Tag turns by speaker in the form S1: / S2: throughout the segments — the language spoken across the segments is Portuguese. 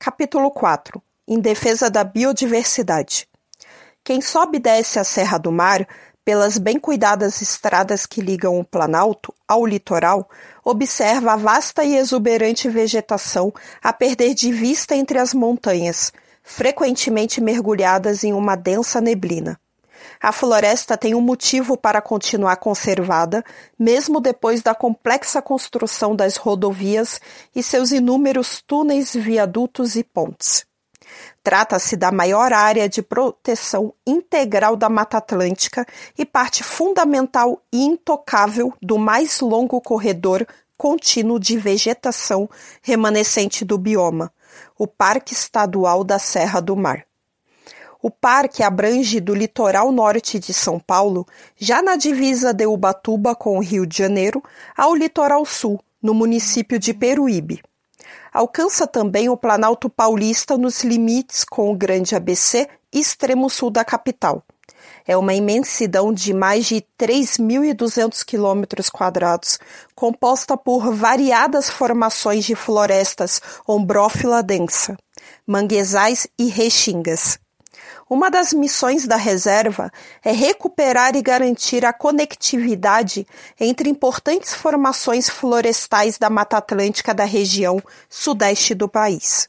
S1: Capítulo 4. Em defesa da biodiversidade. Quem sobe e desce a Serra do Mar, pelas bem cuidadas estradas que ligam o Planalto ao litoral, observa a vasta e exuberante vegetação a perder de vista entre as montanhas, frequentemente mergulhadas em uma densa neblina. A floresta tem um motivo para continuar conservada, mesmo depois da complexa construção das rodovias e seus inúmeros túneis, viadutos e pontes. Trata-se da maior área de proteção integral da Mata Atlântica e parte fundamental e intocável do mais longo corredor contínuo de vegetação remanescente do bioma, o Parque Estadual da Serra do Mar. O parque abrange do litoral norte de São Paulo, já na divisa de Ubatuba com o Rio de Janeiro, ao litoral sul, no município de Peruíbe. Alcança também o Planalto Paulista nos limites com o Grande ABC e extremo sul da capital. É uma imensidão de mais de 3.200 km², composta por variadas formações de florestas ombrófila densa, manguezais e restingas. Uma das missões da reserva é recuperar e garantir a conectividade entre importantes formações florestais da Mata Atlântica da região sudeste do país.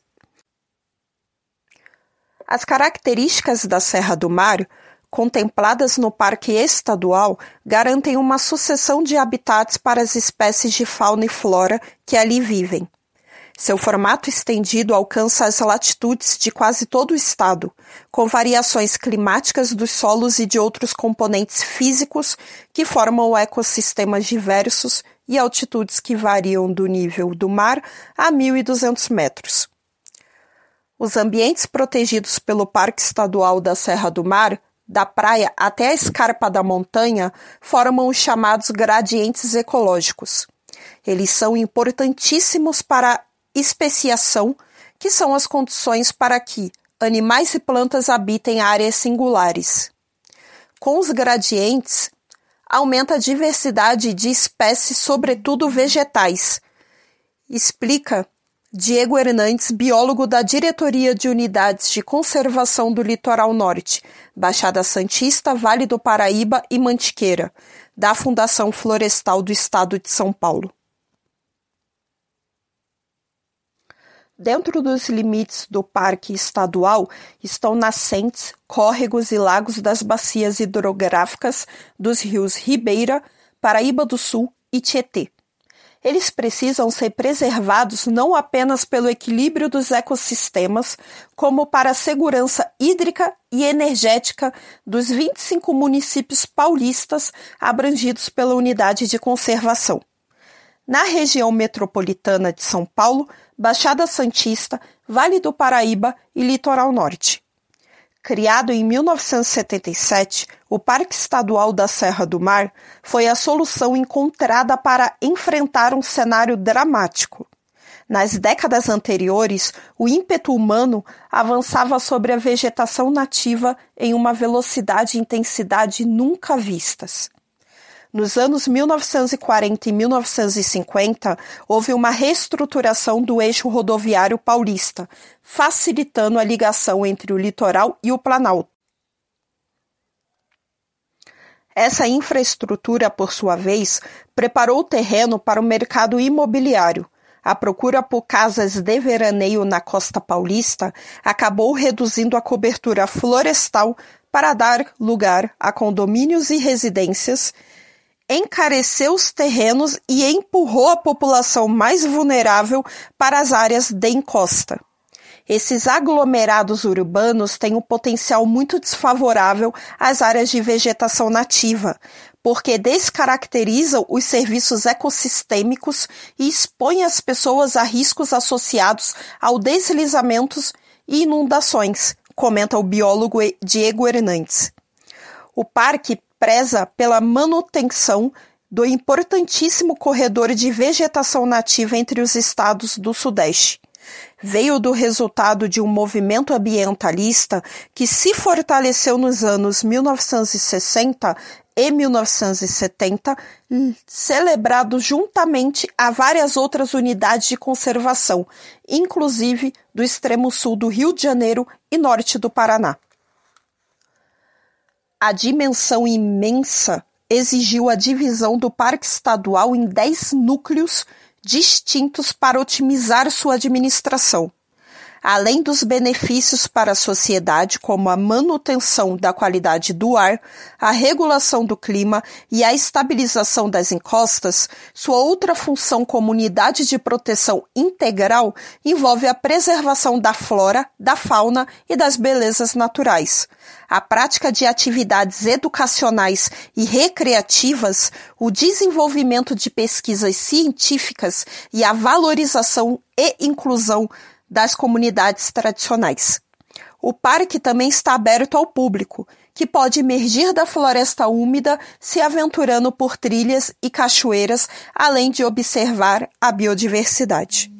S1: As características da Serra do Mar, contempladas no Parque Estadual, garantem uma sucessão de habitats para as espécies de fauna e flora que ali vivem. Seu formato estendido alcança as latitudes de quase todo o estado, com variações climáticas dos solos e de outros componentes físicos que formam ecossistemas diversos e altitudes que variam do nível do mar a 1.200 metros. Os ambientes protegidos pelo Parque Estadual da Serra do Mar, da praia até a escarpa da montanha, formam os chamados gradientes ecológicos. Eles são importantíssimos para especiação, que são as condições para que animais e plantas habitem áreas singulares. Com os gradientes, aumenta a diversidade de espécies, sobretudo vegetais, explica Diego Hernandes, biólogo da Diretoria de Unidades de Conservação do Litoral Norte, Baixada Santista, Vale do Paraíba e Mantiqueira, da Fundação Florestal do Estado de São Paulo. Dentro dos limites do Parque Estadual estão nascentes, córregos e lagos das bacias hidrográficas dos rios Ribeira, Paraíba do Sul e Tietê. Eles precisam ser preservados não apenas pelo equilíbrio dos ecossistemas, como para a segurança hídrica e energética dos 25 municípios paulistas abrangidos pela unidade de conservação. Na região metropolitana de São Paulo, Baixada Santista, Vale do Paraíba e Litoral Norte. Criado em 1977, o Parque Estadual da Serra do Mar foi a solução encontrada para enfrentar um cenário dramático. Nas décadas anteriores, o ímpeto humano avançava sobre a vegetação nativa em uma velocidade e intensidade nunca vistas. Nos anos 1940 e 1950, houve uma reestruturação do eixo rodoviário paulista, facilitando a ligação entre o litoral e o Planalto. Essa infraestrutura, por sua vez, preparou o terreno para o mercado imobiliário. A procura por casas de veraneio na costa paulista acabou reduzindo a cobertura florestal para dar lugar a condomínios e residências, encareceu os terrenos e empurrou a população mais vulnerável para as áreas de encosta. Esses aglomerados urbanos têm um potencial muito desfavorável às áreas de vegetação nativa, porque descaracterizam os serviços ecossistêmicos e expõem as pessoas a riscos associados ao deslizamentos e inundações, comenta o biólogo Diego Hernandes. O parque preza pela manutenção do importantíssimo corredor de vegetação nativa entre os estados do Sudeste. Veio do resultado de um movimento ambientalista que se fortaleceu nos anos 1960 e 1970, celebrado juntamente a várias outras unidades de conservação, inclusive do extremo sul do Rio de Janeiro e norte do Paraná. A dimensão imensa exigiu a divisão do Parque Estadual em 10 núcleos distintos para otimizar sua administração. Além dos benefícios para a sociedade, como a manutenção da qualidade do ar, a regulação do clima e a estabilização das encostas, sua outra função como unidade de proteção integral envolve a preservação da flora, da fauna e das belezas naturais. A prática de atividades educacionais e recreativas, o desenvolvimento de pesquisas científicas e a valorização e inclusão das comunidades tradicionais. O parque também está aberto ao público, que pode emergir da floresta úmida se aventurando por trilhas e cachoeiras, além de observar a biodiversidade.